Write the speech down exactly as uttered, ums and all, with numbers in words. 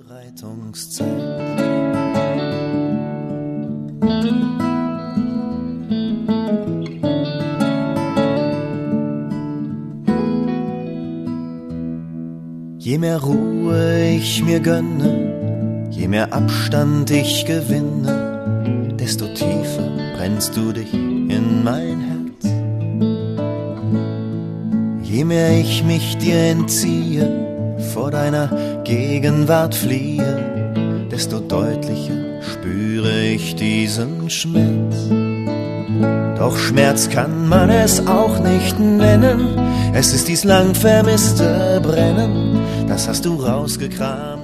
Vorbereitungszeit. Je mehr Ruhe ich mir gönne, je mehr Abstand ich gewinne, desto tiefer brennst du dich in mein Herz. Je mehr ich mich dir entziehe, vor deiner Gegenwart fliehe, desto deutlicher spüre ich diesen Schmerz. Doch Schmerz kann man es auch nicht nennen, es ist dies lang vermisste Brennen, das hast du rausgekramt.